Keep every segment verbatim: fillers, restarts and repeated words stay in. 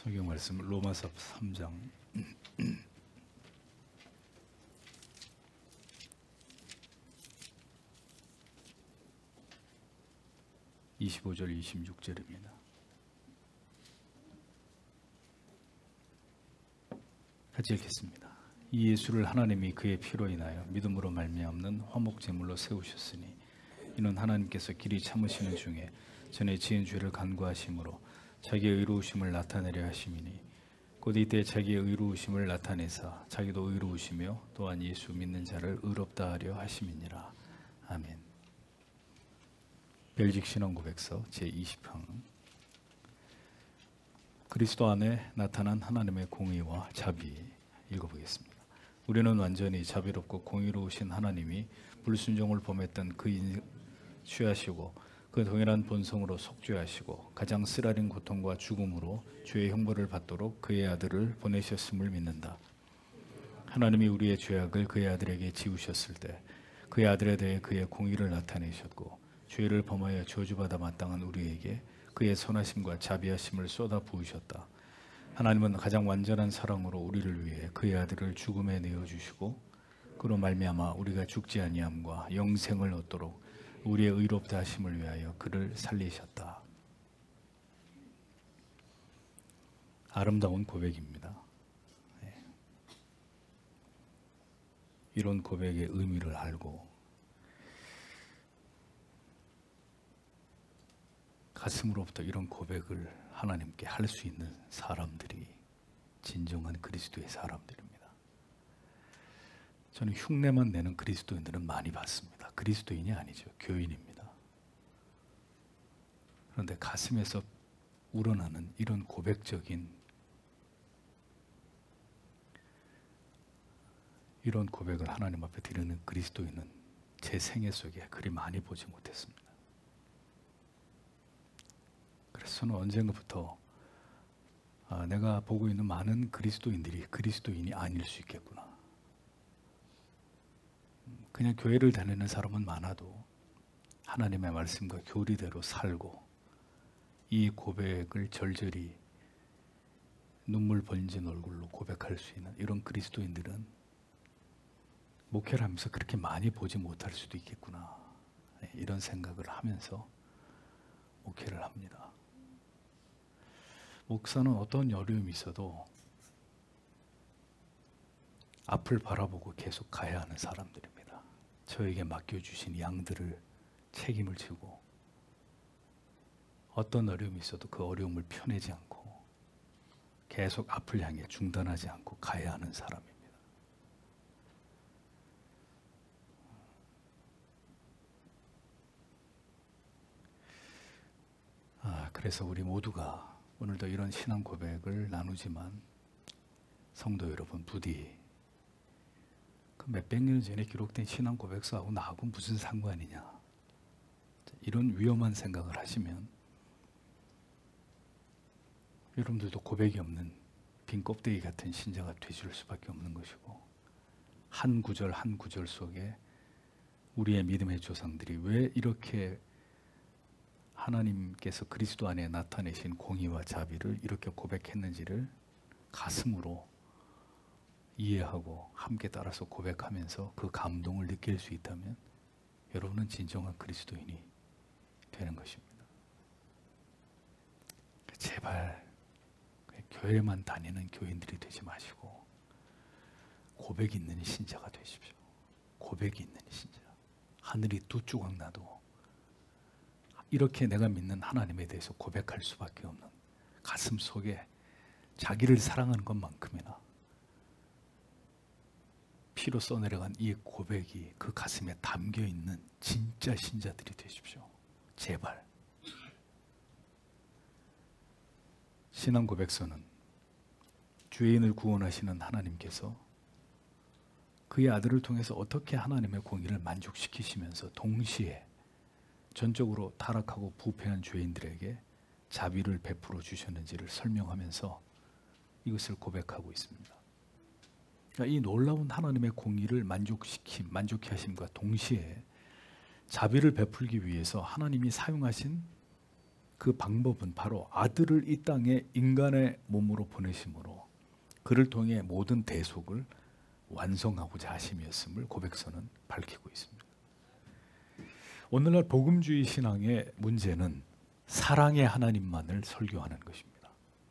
성경 말씀 로마서 삼 장 이십오 절 이십육 절입니다. 같이 읽겠습니다. 이 예수를 하나님이 그의 피로 인하여 믿음으로 말미암는 화목 제물로 세우셨으니 이는 하나님께서 길이 참으시는 중에 전에 지은 죄를 간구하심으로 자기의 의로우심을 나타내려 하심이니 곧 이때 자기의 의로우심을 나타내사 자기도 의로우시며 또한 예수 믿는 자를 의롭다 하려 하심이니라. 아멘. 벨직 신앙고백서 제이십 강. 그리스도 안에 나타난 하나님의 공의와 자비. 읽어보겠습니다. 우리는 완전히 자비롭고 공의로우신 하나님이 불순종을 범했던 그인 취하시고 그 동일한 본성으로 속죄하시고 가장 쓰라린 고통과 죽음으로 죄의 형벌을 받도록 그의 아들을 보내셨음을 믿는다. 하나님이 우리의 죄악을 그의 아들에게 지우셨을 때 그의 아들에 대해 그의 공의를 나타내셨고 죄를 범하여 저주받아 마땅한 우리에게 그의 선하심과 자비하심을 쏟아 부으셨다. 하나님은 가장 완전한 사랑으로 우리를 위해 그의 아들을 죽음에 내어주시고 그로 말미암아 우리가 죽지 아니함과 영생을 얻도록 우리의 의롭다 하심을 위하여 그를 살리셨다. 아름다운 고백입니다. 네. 이런 고백의 의미를 알고 가슴으로부터 이런 고백을 하나님께 할 수 있는 사람들이 진정한 그리스도의 사람들입니다. 저는 흉내만 내는 그리스도인들은 많이 봤습니다. 그리스도인이 아니죠. 교인입니다. 그런데 가슴에서 우러나는 이런 고백적인 이런 고백을 하나님 앞에 드리는 그리스도인은 제 생애 속에 그리 많이 보지 못했습니다. 그래서 저는 언젠가부터 아, 내가 보고 있는 많은 그리스도인들이 그리스도인이 아닐 수 있겠구나. 그냥 교회를 다니는 사람은 많아도 하나님의 말씀과 교리대로 살고 이 고백을 절절히 눈물 번진 얼굴로 고백할 수 있는 이런 그리스도인들은 목회를 하면서 그렇게 많이 보지 못할 수도 있겠구나. 이런 생각을 하면서 목회를 합니다. 목사는 어떤 어려움이 있어도 앞을 바라보고 계속 가야 하는 사람들입니다. 저에게 맡겨주신 양들을 책임을 지고 어떤 어려움이 있어도 그 어려움을 펴내지 않고 계속 앞을 향해 중단하지 않고 가야 하는 사람입니다. 아, 그래서 우리 모두가 오늘도 이런 신앙 고백을 나누지만 성도 여러분 부디 그 몇백 년 전에 기록된 신앙 고백서하고 나하고 무슨 상관이냐 이런 위험한 생각을 하시면 여러분들도 고백이 없는 빈 껍데기 같은 신자가 되실 수밖에 없는 것이고 한 구절 한 구절 속에 우리의 믿음의 조상들이 왜 이렇게 하나님께서 그리스도 안에 나타내신 공의와 자비를 이렇게 고백했는지를 가슴으로 이해하고 함께 따라서 고백하면서 그 감동을 느낄 수 있다면 여러분은 진정한 그리스도인이 되는 것입니다. 제발 교회만 다니는 교인들이 되지 마시고 고백 있는 신자가 되십시오. 고백이 있는 신자. 하늘이 두 조각 나도 이렇게 내가 믿는 하나님에 대해서 고백할 수밖에 없는 가슴 속에 자기를 사랑하는 것만큼이나 피로 써내려간 이 고백이 그 가슴에 담겨있는 진짜 신자들이 되십시오. 제발. 신앙 고백서는 죄인을 구원하시는 하나님께서 그의 아들을 통해서 어떻게 하나님의 공의를 만족시키시면서 동시에 전적으로 타락하고 부패한 죄인들에게 자비를 베풀어 주셨는지를 설명하면서 이것을 고백하고 있습니다. 그러니까 이 놀라운 하나님의 공의를 만족시킴, 만족해 하심과 동시에 자비를 베풀기 위해서 하나님이 사용하신 그 방법은 바로 아들을 이 땅에 인간의 몸으로 보내심으로 그를 통해 모든 대속을 완성하고자 하심이었음을 고백서는 밝히고 있습니다. 오늘날 복음주의 신앙의 문제는 사랑의 하나님만을 설교하는 것입니다.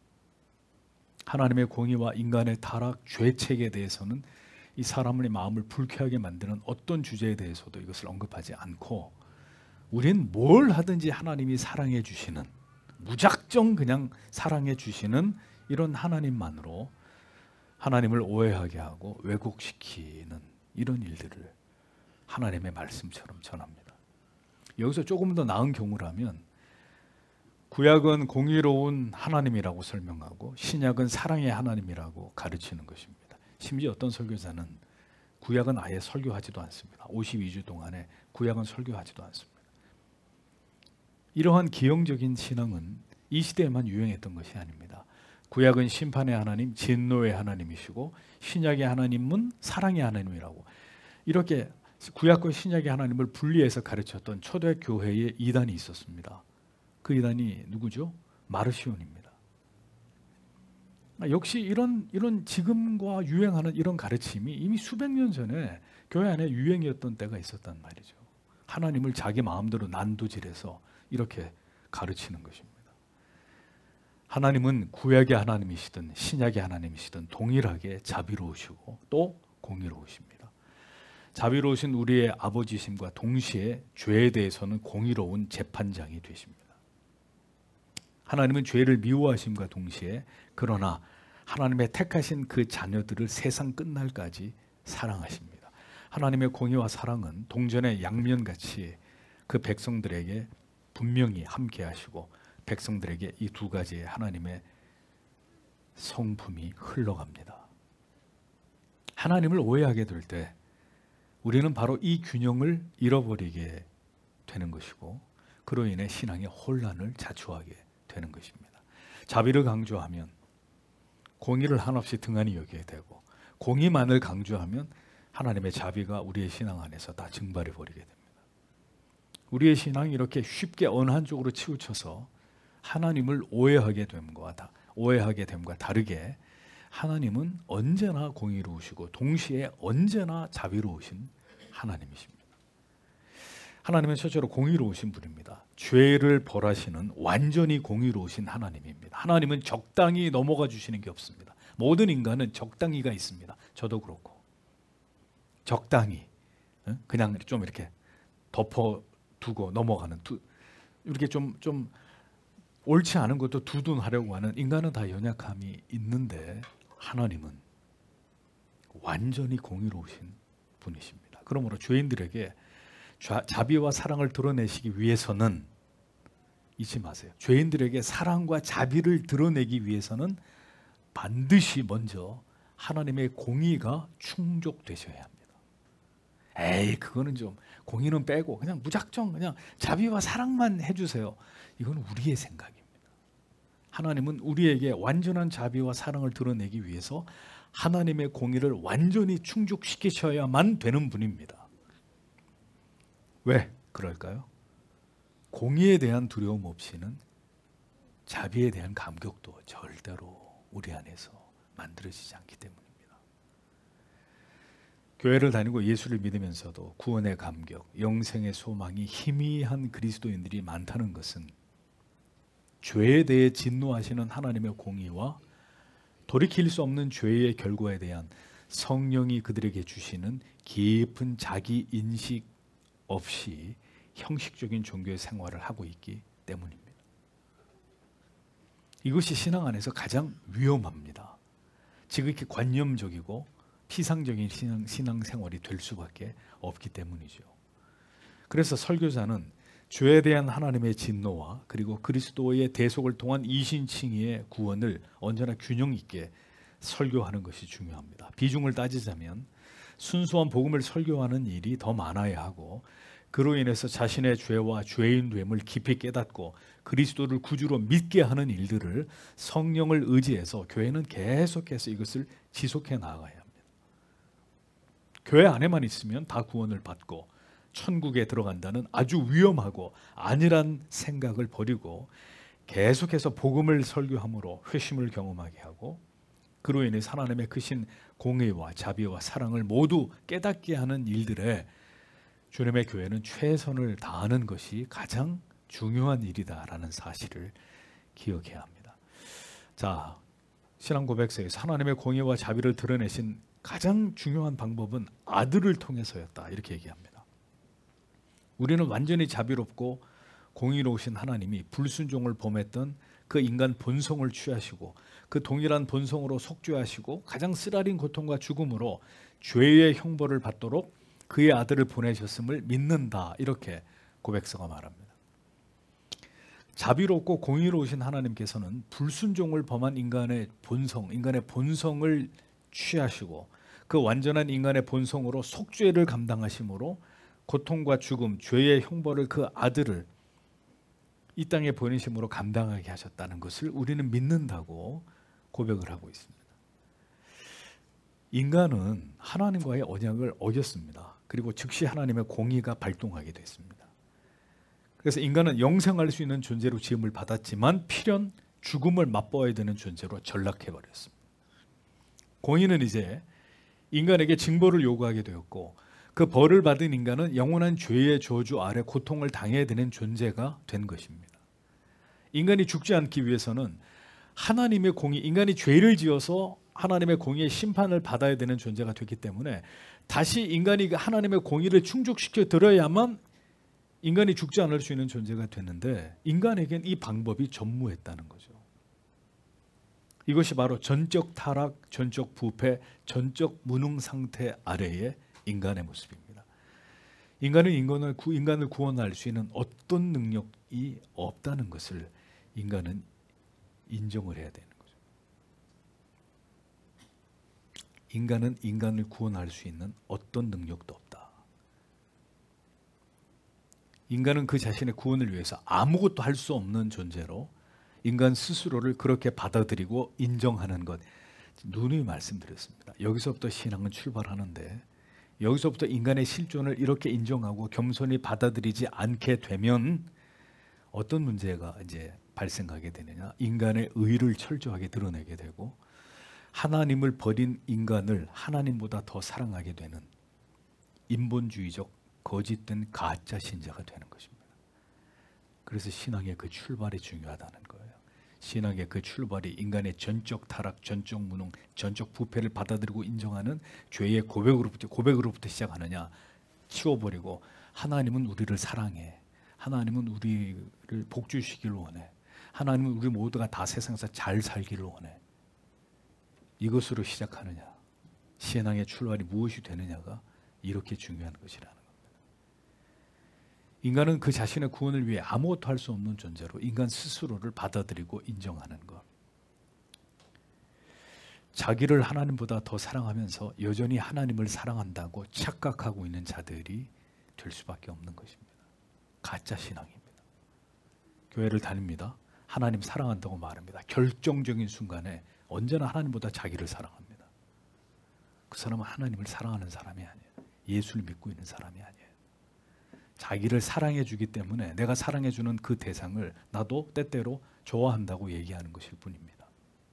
하나님의 공의와 인간의 타락, 죄책에 대해서는 이 사람의 마음을 불쾌하게 만드는 어떤 주제에 대해서도 이것을 언급하지 않고 우린 뭘 하든지 하나님이 사랑해 주시는, 무작정 그냥 사랑해 주시는 이런 하나님만으로 하나님을 오해하게 하고 왜곡시키는 이런 일들을 하나님의 말씀처럼 전합니다. 여기서 조금 더 나은 경우라면 구약은 공의로운 하나님이라고 설명하고 신약은 사랑의 하나님이라고 가르치는 것입니다. 심지어 어떤 설교자는 구약은 아예 설교하지도 않습니다. 오십이 주 동안에 구약은 설교하지도 않습니다. 이러한 기형적인 신앙은 이 시대에만 유행했던 것이 아닙니다. 구약은 심판의 하나님, 진노의 하나님이시고 신약의 하나님은 사랑의 하나님이라고 이렇게 구약과 신약의 하나님을 분리해서 가르쳤던 초대 교회에 이단이 있었습니다. 그 이단이 누구죠? 마르시온입니다. 역시 이런 이런 지금과 유행하는 이런 가르침이 이미 수백 년 전에 교회 안에 유행이었던 때가 있었단 말이죠. 하나님을 자기 마음대로 난도질해서 이렇게 가르치는 것입니다. 하나님은 구약의 하나님이시든 신약의 하나님이시든 동일하게 자비로우시고 또 공의로우십니다. 자비로우신 우리의 아버지심과 동시에 죄에 대해서는 공의로운 재판장이 되십니다. 하나님은 죄를 미워하심과 동시에 그러나 하나님의 택하신 그 자녀들을 세상 끝날까지 사랑하십니다. 하나님의 공의와 사랑은 동전의 양면같이 그 백성들에게 분명히 함께 하시고 백성들에게 이 두 가지의 하나님의 성품이 흘러갑니다. 하나님을 오해하게 될 때 우리는 바로 이 균형을 잃어버리게 되는 것이고 그로 인해 신앙의 혼란을 자초하게 되는 것입니다. 자비를 강조하면 공의를 한없이 등한히 여기게 되고 공의만을 강조하면 하나님의 자비가 우리의 신앙 안에서 다 증발해 버리게 됩니다. 우리의 신앙이 이렇게 쉽게 어느 한쪽으로 치우쳐서 하나님을 오해하게 됨과 다, 오해하게 됨과 다르게 하나님은 언제나 공의로우시고 동시에 언제나 자비로우신 하나님이십니다. 하나님은 실제로 공의로우신 분입니다. 죄를 벌하시는 완전히 공의로우신 하나님입니다. 하나님은 적당히 넘어가 주시는 게 없습니다. 모든 인간은 적당히가 있습니다. 저도 그렇고 적당히 그냥 좀 이렇게 덮어두고 넘어가는 이렇게 좀 좀 옳지 않은 것도 두둔하려고 하는 인간은 다 연약함이 있는데 하나님은 완전히 공의로우신 분이십니다. 그러므로 죄인들에게 자비와 사랑을 드러내시기 위해서는 잊지 마세요. 죄인들에게 사랑과 자비를 드러내기 위해서는 반드시 먼저 하나님의 공의가 충족되셔야 합니다. 에이 그거는 좀 공의는 빼고 그냥 무작정 그냥 자비와 사랑만 해주세요. 이건 우리의 생각입니다. 하나님은 우리에게 완전한 자비와 사랑을 드러내기 위해서 하나님의 공의를 완전히 충족시키셔야만 되는 분입니다. 왜 그럴까요? 공의에 대한 두려움 없이는 자비에 대한 감격도 절대로 우리 안에서 만들어지지 않기 때문입니다. 교회를 다니고 예수를 믿으면서도 구원의 감격, 영생의 소망이 희미한 그리스도인들이 많다는 것은 죄에 대해 진노하시는 하나님의 공의와 돌이킬 수 없는 죄의 결과에 대한 성령이 그들에게 주시는 깊은 자기 인식 없이 형식적인 종교의 생활을 하고 있기 때문입니다. 이것이 신앙 안에서 가장 위험합니다. 지극히 관념적이고 피상적인 신앙, 신앙 생활이 될 수밖에 없기 때문이죠. 그래서 설교자는 죄에 대한 하나님의 진노와 그리고 그리스도의 대속을 통한 이신칭의의 구원을 언제나 균형 있게 설교하는 것이 중요합니다. 비중을 따지자면 순수한 복음을 설교하는 일이 더 많아야 하고 그로 인해서 자신의 죄와 죄인됨을 깊이 깨닫고 그리스도를 구주로 믿게 하는 일들을 성령을 의지해서 교회는 계속해서 이것을 지속해 나가야 합니다. 교회 안에만 있으면 다 구원을 받고 천국에 들어간다는 아주 위험하고 안일한 생각을 버리고 계속해서 복음을 설교함으로 회심을 경험하게 하고 그로 인해 하나님의 크신 공의와 자비와 사랑을 모두 깨닫게 하는 일들에 주님의 교회는 최선을 다하는 것이 가장 중요한 일이다라는 사실을 기억해야 합니다. 자, 신앙 고백서에서 하나님의 공의와 자비를 드러내신 가장 중요한 방법은 아들을 통해서였다 이렇게 얘기합니다. 우리는 완전히 자비롭고 공의로우신 하나님이 불순종을 범했던 그 인간 본성을 취하시고 그 동일한 본성으로 속죄하시고 가장 쓰라린 고통과 죽음으로 죄의 형벌을 받도록 그의 아들을 보내셨음을 믿는다 이렇게 고백서가 말합니다. 자비롭고 공의로우신 하나님께서는 불순종을 범한 인간의 본성, 인간의 본성을 취하시고 그 완전한 인간의 본성으로 속죄를 감당하심으로 고통과 죽음, 죄의 형벌을 그 아들을 이 땅에 보내심으로 감당하게 하셨다는 것을 우리는 믿는다고 고백을 하고 있습니다. 인간은 하나님과의 언약을 어겼습니다. 그리고 즉시 하나님의 공의가 발동하게 됐습니다. 그래서 인간은 영생할 수 있는 존재로 지음을 받았지만 필연 죽음을 맛보아야 되는 존재로 전락해버렸습니다. 공의는 이제 인간에게 징벌을 요구하게 되었고 그 벌을 받은 인간은 영원한 죄의 저주 아래 고통을 당해야 되는 존재가 된 것입니다. 인간이 죽지 않기 위해서는 하나님의 공의, 인간이 죄를 지어서 하나님의 공의의 심판을 받아야 되는 존재가 됐기 때문에 다시 인간이 하나님의 공의를 충족시켜 드려야만 인간이 죽지 않을 수 있는 존재가 됐는데 인간에겐 이 방법이 전무했다는 거죠. 이것이 바로 전적 타락, 전적 부패, 전적 무능 상태 아래의 인간의 모습입니다. 인간은 인간을, 구, 인간을 구원할 수 있는 어떤 능력이 없다는 것을 인간은 인정을 해야 되는 거죠. 인간은 인간을 구원할 수 있는 어떤 능력도 없다. 인간은 그 자신의 구원을 위해서 아무것도 할 수 없는 존재로 인간 스스로를 그렇게 받아들이고 인정하는 것, 누누이 말씀드렸습니다. 여기서부터 신앙은 출발하는데 여기서부터 인간의 실존을 이렇게 인정하고 겸손히 받아들이지 않게 되면 어떤 문제가 이제 발생하게 되느냐? 인간의 의를 철저하게 드러내게 되고 하나님을 버린 인간을 하나님보다 더 사랑하게 되는 인본주의적 거짓된 가짜 신자가 되는 것입니다. 그래서 신앙의 그 출발이 중요하다는 거예요. 신앙의 그 출발이 인간의 전적 타락, 전적 무능, 전적 부패를 받아들이고 인정하는 죄의 고백으로부터 고백으로부터 시작하느냐? 치워버리고 하나님은 우리를 사랑해. 하나님은 우리를 복주시기를 원해. 하나님은 우리 모두가 다 세상에서 잘 살기를 원해. 이것으로 시작하느냐? 신앙의 출발이 무엇이 되느냐가 이렇게 중요한 것이라는 겁니다. 인간은 그 자신의 구원을 위해 아무것도 할 수 없는 존재로 인간 스스로를 받아들이고 인정하는 것. 자기를 하나님보다 더 사랑하면서 여전히 하나님을 사랑한다고 착각하고 있는 자들이 될 수밖에 없는 것입니다. 가짜 신앙입니다. 교회를 다닙니다. 하나님 사랑한다고 말합니다. 결정적인 순간에 언제나 하나님보다 자기를 사랑합니다. 그 사람은 하나님을 사랑하는 사람이 아니에요. 예수를 믿고 있는 사람이 아니에요. 자기를 사랑해 주기 때문에 내가 사랑해 주는 그 대상을 나도 때때로 좋아한다고 얘기하는 것일 뿐입니다.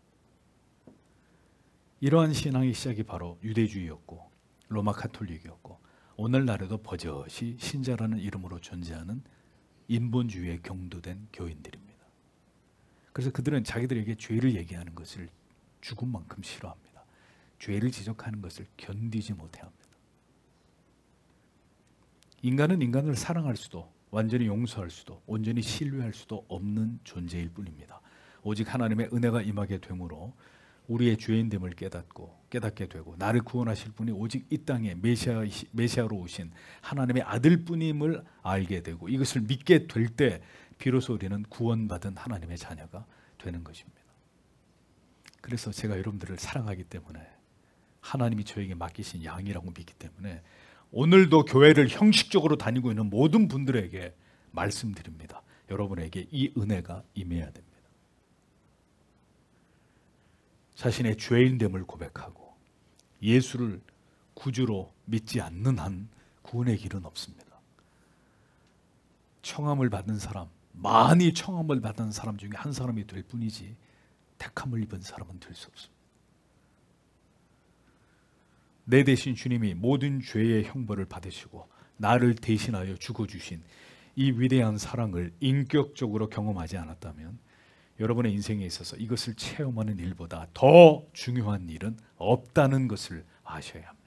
이러한 신앙의 시작이 바로 유대주의였고 로마 카톨릭이었고 오늘날에도 버젓이 신자라는 이름으로 존재하는 인본주의에 경도된 교인들입니다. 그래서 그들은 자기들에게 죄를 얘기하는 것을 죽은 만큼 싫어합니다. 죄를 지적하는 것을 견디지 못해합니다. 인간은 인간을 사랑할 수도 완전히 용서할 수도 온전히 신뢰할 수도 없는 존재일 뿐입니다. 오직 하나님의 은혜가 임하게 되므로 우리의 죄인됨을 깨닫고 깨닫게 되고 나를 구원하실 분이 오직 이 땅에 메시아, 메시아로 오신 하나님의 아들뿐임을 알게 되고 이것을 믿게 될 때 비로소 우리는 구원받은 하나님의 자녀가 되는 것입니다. 그래서 제가 여러분들을 사랑하기 때문에 하나님이 저에게 맡기신 양이라고 믿기 때문에 오늘도 교회를 형식적으로 다니고 있는 모든 분들에게 말씀드립니다. 여러분에게 이 은혜가 임해야 됩니다. 자신의 죄인됨을 고백하고 예수를 구주로 믿지 않는 한 구원의 길은 없습니다. 청함을 받은 사람, 많이 청함을 받은 사람 중에 한 사람이 될 뿐이지 택함을 입은 사람은 될 수 없습니다. 내 대신 주님이 모든 죄의 형벌을 받으시고 나를 대신하여 죽어주신 이 위대한 사랑을 인격적으로 경험하지 않았다면 여러분의 인생에 있어서 이것을 체험하는 일보다 더 중요한 일은 없다는 것을 아셔야 합니다.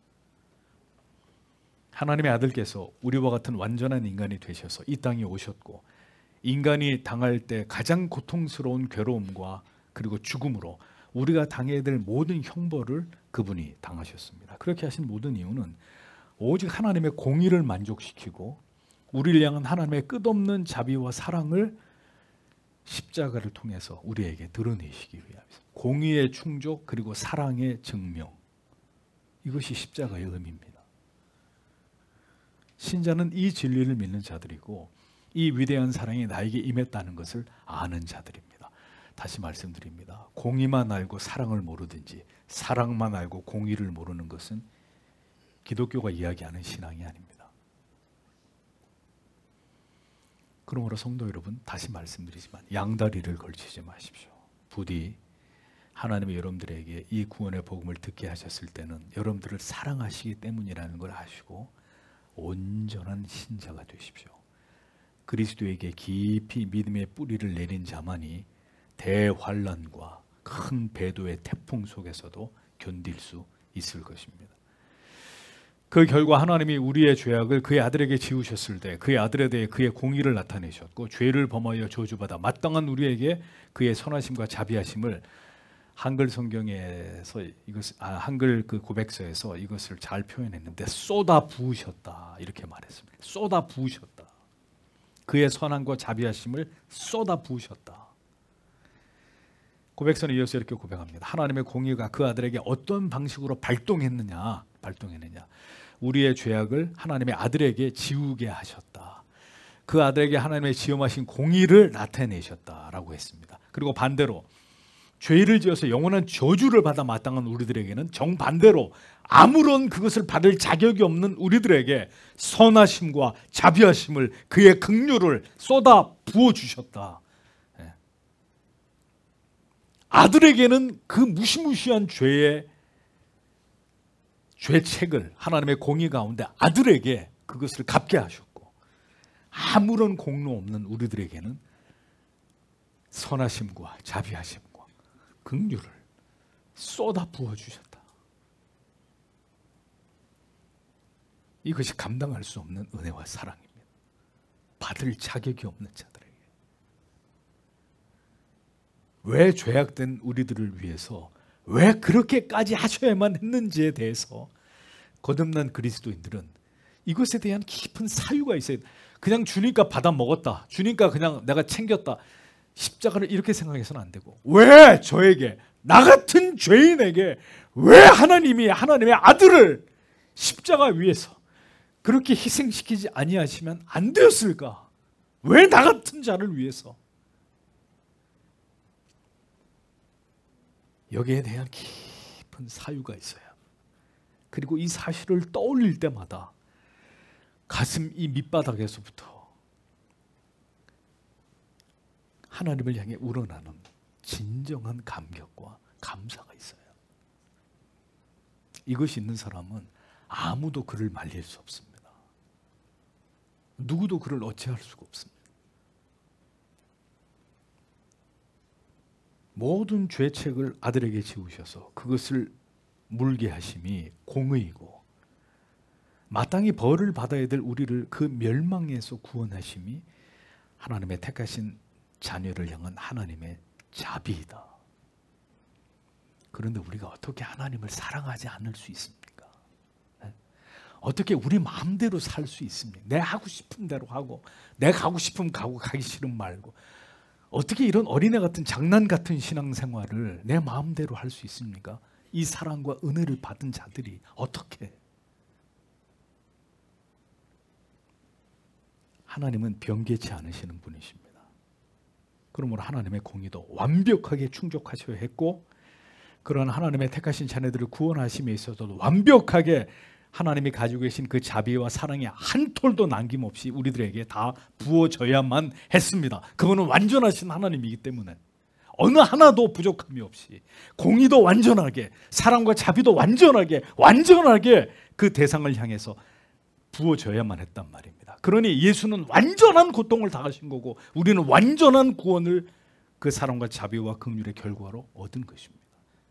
하나님의 아들께서 우리와 같은 완전한 인간이 되셔서 이 땅에 오셨고 인간이 당할 때 가장 고통스러운 괴로움과 그리고 죽음으로 우리가 당해야 될 모든 형벌을 그분이 당하셨습니다. 그렇게 하신 모든 이유는 오직 하나님의 공의를 만족시키고 우리를 향한 하나님의 끝없는 자비와 사랑을 십자가를 통해서 우리에게 드러내시기 위함입니다. 공의의 충족 그리고 사랑의 증명, 이것이 십자가의 의미입니다. 신자는 이 진리를 믿는 자들이고 이 위대한 사랑이 나에게 임했다는 것을 아는 자들입니다. 다시 말씀드립니다. 공의만 알고 사랑을 모르든지 사랑만 알고 공의를 모르는 것은 기독교가 이야기하는 신앙이 아닙니다. 그러므로 성도 여러분, 다시 말씀드리지만 양다리를 걸치지 마십시오. 부디 하나님이 여러분들에게 이 구원의 복음을 듣게 하셨을 때는 여러분들을 사랑하시기 때문이라는 걸 아시고 온전한 신자가 되십시오. 그리스도에게 깊이 믿음의 뿌리를 내린 자만이 대환란과 큰 배도의 태풍 속에서도 견딜 수 있을 것입니다. 그 결과 하나님이 우리의 죄악을 그의 아들에게 지우셨을 때 그의 아들에 대해 그의 공의를 나타내셨고 죄를 범하여 저주받아 마땅한 우리에게 그의 선하심과 자비하심을 한글 성경에서 이것 아, 한글 그 고백서에서 이것을 잘 표현했는데 쏟아 부으셨다 이렇게 말했습니다. 쏟아 부으셨다. 그의 선함과 자비하심을 쏟아 부으셨다. 고백서는 이어서 이렇게 고백합니다. 하나님의 공의가 그 아들에게 어떤 방식으로 발동했느냐, 발동했느냐. 우리의 죄악을 하나님의 아들에게 지우게 하셨다. 그 아들에게 하나님의 지엄하신 공의를 나타내셨다라고 했습니다. 그리고 반대로 죄를 지어서 영원한 저주를 받아 마땅한 우리들에게는 정반대로 아무런 그것을 받을 자격이 없는 우리들에게 선하심과 자비하심을 그의 긍휼을 쏟아 부어주셨다. 아들에게는 그 무시무시한 죄의 죄책을 하나님의 공의 가운데 아들에게 그것을 갚게 하셨고 아무런 공로 없는 우리들에게는 선하심과 자비하심과 긍휼을 쏟아 부어주셨다. 이것이 감당할 수 없는 은혜와 사랑입니다. 받을 자격이 없는 자들에게. 왜 죄악된 우리들을 위해서 왜 그렇게까지 하셔야만 했는지에 대해서 거듭난 그리스도인들은 이것에 대한 깊은 사유가 있어요. 그냥 주니까 받아 먹었다. 주니까 그냥 내가 챙겼다. 십자가를 이렇게 생각해서는 안 되고 왜 저에게 나 같은 죄인에게 왜 하나님이 하나님의 아들을 십자가 위에서 그렇게 희생시키지 아니하시면 안 되었을까? 왜 나 같은 자를 위해서? 여기에 대한 깊은 사유가 있어요. 그리고 이 사실을 떠올릴 때마다 가슴 이 밑바닥에서부터 하나님을 향해 우러나는 진정한 감격과 감사가 있어요. 이것이 있는 사람은 아무도 그를 말릴 수 없습니다. 누구도 그를 어찌할 수가 없습니다. 모든 죄책을 아들에게 지우셔서 그것을 물게 하심이 공의이고 마땅히 벌을 받아야 될 우리를 그 멸망에서 구원하심이 하나님의 택하신 자녀를 향한 하나님의 자비이다. 그런데 우리가 어떻게 하나님을 사랑하지 않을 수 있습니까? 어떻게 우리 마음대로 살 수 있습니까? 내 하고 싶은 대로 하고 내 가고 싶으면 가고 가기 싫으면 말고 어떻게 이런 어린애 같은 장난 같은 신앙생활을 내 마음대로 할 수 있습니까? 이 사랑과 은혜를 받은 자들이 어떻게? 하나님은 변개치 않으시는 분이십니다. 그러므로 하나님의 공의도 완벽하게 충족하셔야 했고 그런 하나님의 택하신 자녀들을 구원하심에 있어서도 완벽하게 하나님이 가지고 계신 그 자비와 사랑이 한 톨도 남김없이 우리들에게 다 부어져야만 했습니다. 그거는 완전하신 하나님이기 때문에 어느 하나도 부족함이 없이 공의도 완전하게 사랑과 자비도 완전하게 완전하게 그 대상을 향해서 부어져야만 했단 말입니다. 그러니 예수는 완전한 고통을 당하신 거고 우리는 완전한 구원을 그 사랑과 자비와 긍휼의 결과로 얻은 것입니다.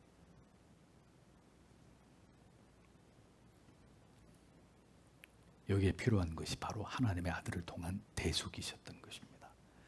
여기에 필요한 것이 바로 하나님의 아들을 통한 대속이셨던 것입니다.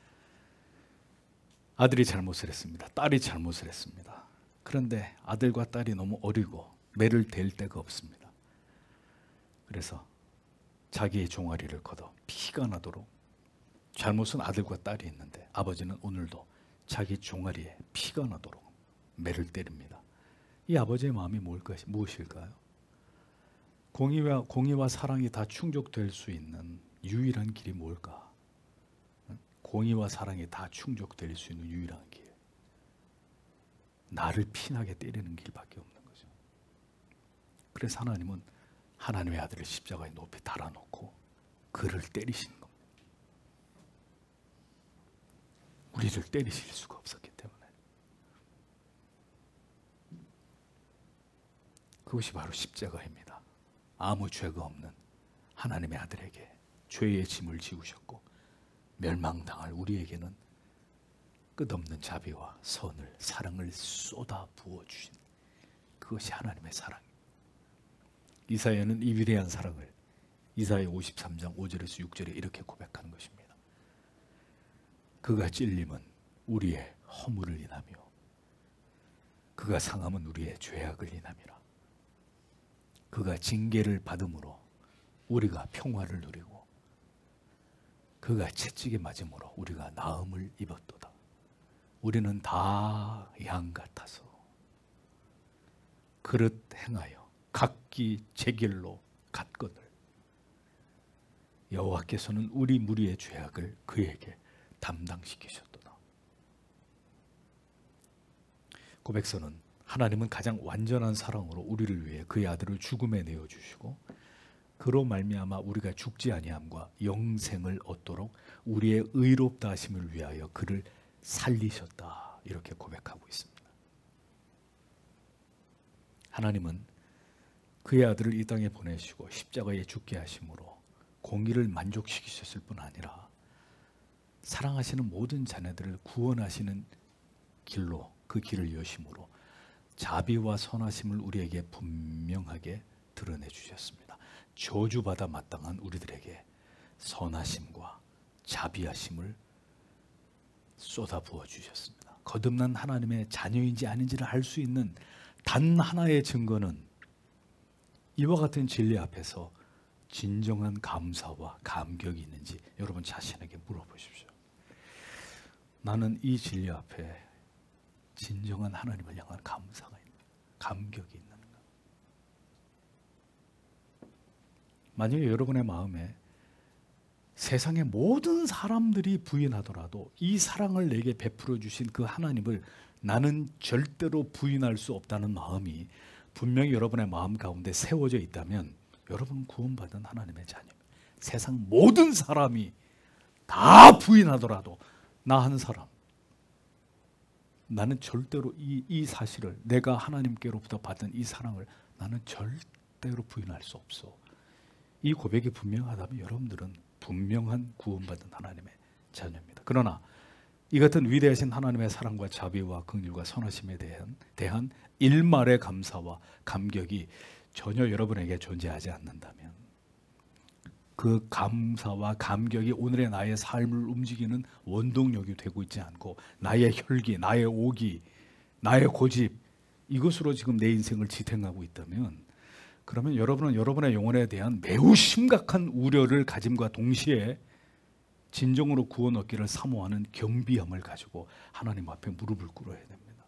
아들이 잘못을 했습니다. 딸이 잘못을 했습니다. 그런데 아들과 딸이 너무 어리고 매를 댈 데가 없습니다. 그래서 자기의 종아리를 걷어 피가 나도록, 잘못은 아들과 딸이 했는데 아버지는 오늘도 자기 종아리에 피가 나도록 매를 때립니다. 이 아버지의 마음이 뭘까, 무엇일까요? 공의와, 공의와 사랑이 다 충족될 수 있는 유일한 길이 뭘까? 공의와 사랑이 다 충족될 수 있는 유일한 길, 나를 피나게 때리는 길밖에 없는 거죠. 그래서 하나님은 하나님의 아들을 십자가에 높이 달아놓고 그를 때리시는 겁니다. 우리를 때리실 수가 없었기 때문에. 그것이 바로 십자가입니다. 아무 죄가 없는 하나님의 아들에게 죄의 짐을 지우셨고 멸망당할 우리에게는 끝없는 자비와 선을, 사랑을 쏟아 부어주신 그것이 하나님의 사랑입니다. 이사야는 이 위대한 사랑을 이사야 오십삼 장 오 절에서 육 절에 이렇게 고백하는 것입니다. 그가 찔림은 우리의 허물을 인하며 그가 상함은 우리의 죄악을 인함이라. 그가 징계를 받음으로 우리가 평화를 누리고 그가 채찍에 맞음으로 우리가 나음을 입었도다. 우리는 다 양 같아서 그릇 행하여 각기 제 길로 갔거늘 여호와께서는 우리 무리의 죄악을 그에게 담당시키셨도다. 고백서는 하나님은 가장 완전한 사랑으로 우리를 위해 그의 아들을 죽음에 내어주시고 그로 말미암아 우리가 죽지 아니함과 영생을 얻도록 우리의 의롭다 하심을 위하여 그를 살리셨다. 이렇게 고백하고 있습니다. 하나님은 그의 아들을 이 땅에 보내시고 십자가에 죽게 하심으로 공의를 만족시키셨을 뿐 아니라 사랑하시는 모든 자녀들을 구원하시는 길로 그 길을 여심으로 자비와 선하심을 우리에게 분명하게 드러내 주셨습니다. 저주받아 마땅한 우리들에게 선하심과 자비하심을 쏟아 부어 주셨습니다. 거듭난 하나님의 자녀인지 아닌지를 알 수 있는 단 하나의 증거는 이와 같은 진리 앞에서 진정한 감사와 감격이 있는지 여러분 자신에게 물어보십시오. 나는 이 진리 앞에 진정한 하나님을 향한 감사가 있는, 감격이 있는가? 만약에 여러분의 마음에 세상의 모든 사람들이 부인하더라도 이 사랑을 내게 베풀어 주신 그 하나님을 나는 절대로 부인할 수 없다는 마음이 분명히 여러분의 마음 가운데 세워져 있다면 여러분은 구원받은 하나님의 자녀입니다. 세상 모든 사람이 다 부인하더라도 나 한 사람, 나는 절대로 이, 이 사실을, 내가 하나님께로부터 받은 이 사랑을 나는 절대로 부인할 수 없어. 이 고백이 분명하다면 여러분들은 분명한 구원받은 하나님의 자녀입니다. 그러나 이 같은 위대하신 하나님의 사랑과 자비와 긍휼과 선하심에 대한, 대한 일말의 감사와 감격이 전혀 여러분에게 존재하지 않는다면 그 감사와 감격이 오늘의 나의 삶을 움직이는 원동력이 되고 있지 않고 나의 혈기, 나의 오기, 나의 고집, 이것으로 지금 내 인생을 지탱하고 있다면 그러면 여러분은 여러분의 영혼에 대한 매우 심각한 우려를 가짐과 동시에 진정으로 구원 얻기를 사모하는 겸비함을 가지고 하나님 앞에 무릎을 꿇어야 됩니다.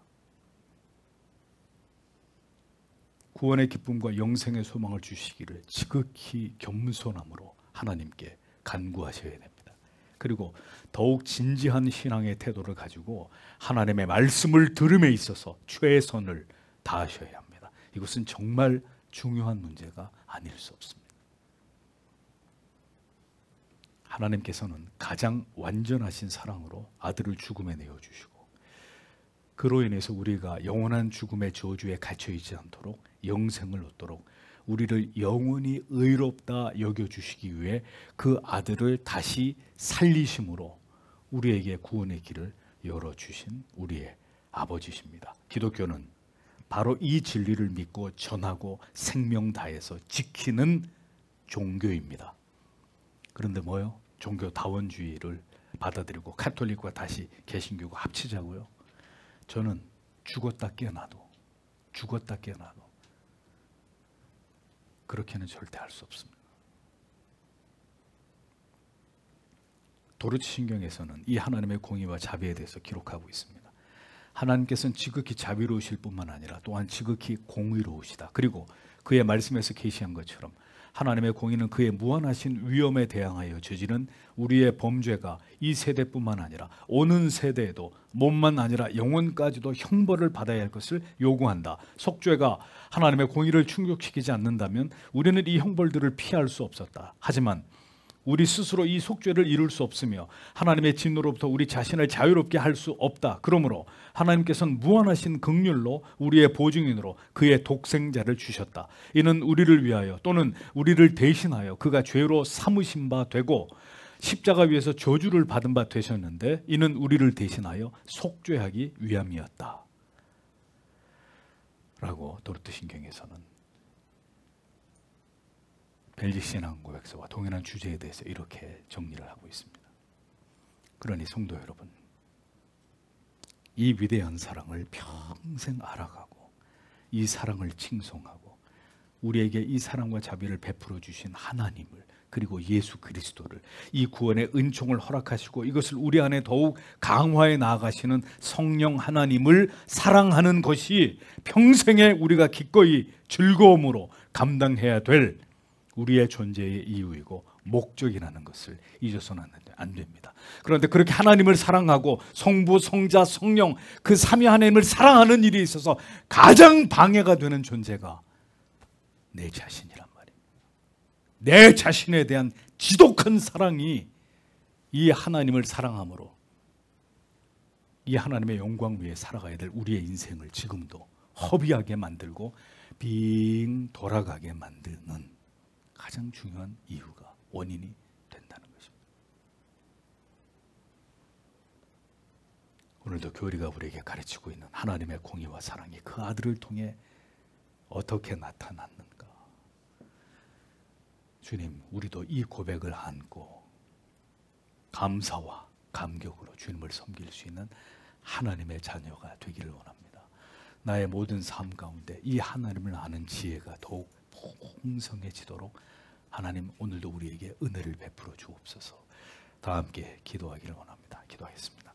구원의 기쁨과 영생의 소망을 주시기를 지극히 겸손함으로 하나님께 간구하셔야 됩니다. 그리고 더욱 진지한 신앙의 태도를 가지고 하나님의 말씀을 들음에 있어서 최선을 다하셔야 합니다. 이것은 정말 중요한 문제가 아닐 수 없습니다. 하나님께서는 가장 완전하신 사랑으로 아들을 죽음에 내어주시고 그로 인해서 우리가 영원한 죽음의 저주에 갇혀있지 않도록 영생을 얻도록 우리를 영원히 의롭다 여겨주시기 위해 그 아들을 다시 살리심으로 우리에게 구원의 길을 열어주신 우리의 아버지십니다. 기독교는 바로 이 진리를 믿고 전하고 생명 다해서 지키는 종교입니다. 그런데 뭐요? 종교다원주의를 받아들이고 카톨릭과 다시 개신교가 합치자고요? 저는 죽었다 깨어나도 죽었다 깨어나도 그렇게는 절대 할 수 없습니다. 도르치 신경에서는 이 하나님의 공의와 자비에 대해서 기록하고 있습니다. 하나님께서는 지극히 자비로우실 뿐만 아니라 또한 지극히 공의로우시다. 그리고 그의 말씀에서 계시한 것처럼 하나님의 공의는 그의 무한하신 위엄에 대항하여 저지른 우리의 범죄가 이 세대뿐만 아니라 오는 세대에도 몸만 아니라 영혼까지도 형벌을 받아야 할 것을 요구한다. 속죄가 하나님의 공의를 충족시키지 않는다면 우리는 이 형벌들을 피할 수 없었다. 하지만 우리 스스로 이 속죄를 이룰 수 없으며 하나님의 진노로부터 우리 자신을 자유롭게 할 수 없다. 그러므로 하나님께서는 무한하신 긍휼로 우리의 보증인으로 그의 독생자를 주셨다. 이는 우리를 위하여 또는 우리를 대신하여 그가 죄로 삼으신 바 되고 십자가 위에서 저주를 받은 바 되셨는데 이는 우리를 대신하여 속죄하기 위함이었다. 라고 도르트 신경에서는 벨직 신앙 고백서와 동일한 주제에 대해서 이렇게 정리를 하고 있습니다. 그러니 성도 여러분, 이 위대한 사랑을 평생 알아가고 이 사랑을 칭송하고 우리에게 이 사랑과 자비를 베풀어 주신 하나님을 그리고 예수 그리스도를 이 구원의 은총을 허락하시고 이것을 우리 안에 더욱 강화해 나아가시는 성령 하나님을 사랑하는 것이 평생에 우리가 기꺼이 즐거움으로 감당해야 될 우리의 존재의 이유이고 목적이라는 것을 잊어서는 안 됩니다. 그런데 그렇게 하나님을 사랑하고 성부, 성자, 성령 그 삼위 하나님을 사랑하는 일에 있어서 가장 방해가 되는 존재가 내 자신이란 말입니다. 내 자신에 대한 지독한 사랑이 이 하나님을 사랑함으로 이 하나님의 영광 위에 살아가야 될 우리의 인생을 지금도 허비하게 만들고 빙 돌아가게 만드는 가장 중요한 이유가 원인이 된다는 것입니다. 오늘도 교리가 우리에게 가르치고 있는 하나님의 공의와 사랑이 그 아들을 통해 어떻게 나타났는가. 주님, 우리도 이 고백을 안고 감사와 감격으로 주님을 섬길 수 있는 하나님의 자녀가 되기를 원합니다. 나의 모든 삶 가운데 이 하나님을 아는 지혜가 더욱 풍성해지도록 하나님 오늘도 우리에게 은혜를 베풀어 주옵소서. 다 함께 기도하기를 원합니다. 기도하겠습니다.